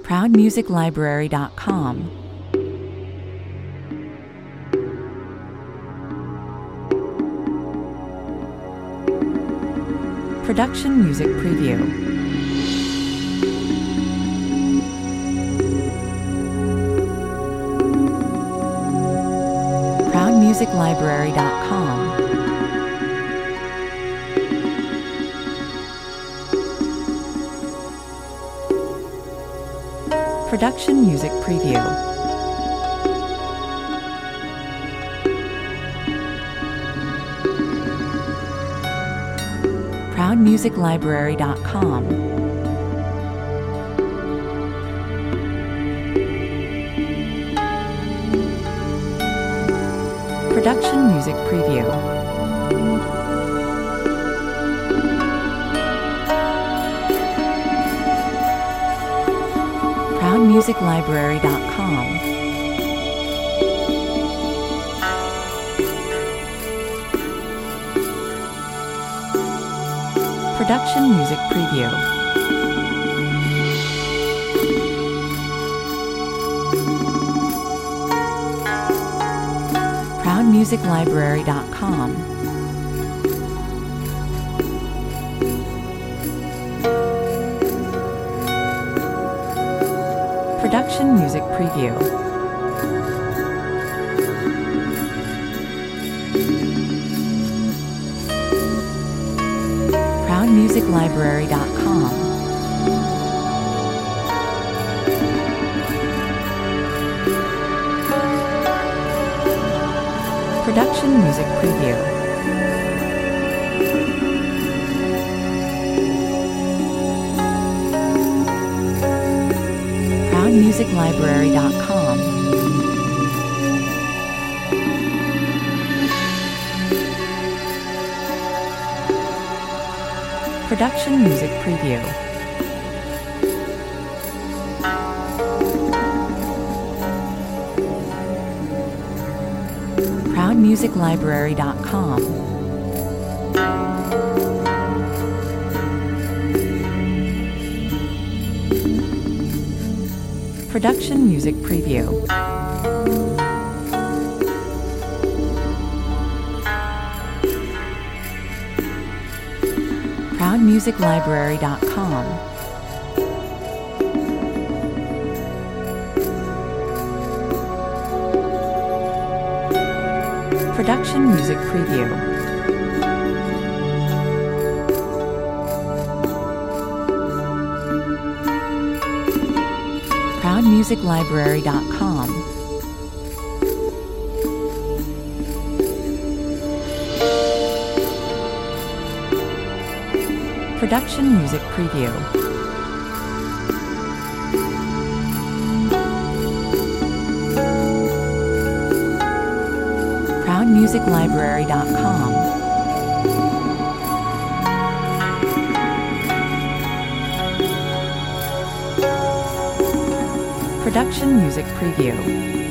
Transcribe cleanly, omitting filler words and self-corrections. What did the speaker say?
ProudMusicLibrary.com. Production Music Preview. ProudMusicLibrary.com. Production Music Preview. ProudMusicLibrary.com. Production Music Preview. ProudMusicLibrary.com. Production Music Preview. ProudMusicLibrary.com. Production Music Preview. ProudMusicLibrary.com. Production Music Preview. ProudMusicLibrary.com. Production Music Preview. ProudMusicLibrary.com. Production Music Preview. ProudMusicLibrary.com. Production Music Preview. ProudMusicLibrary.com. Production Music Preview. ProudMusicLibrary.com. Production Music Preview.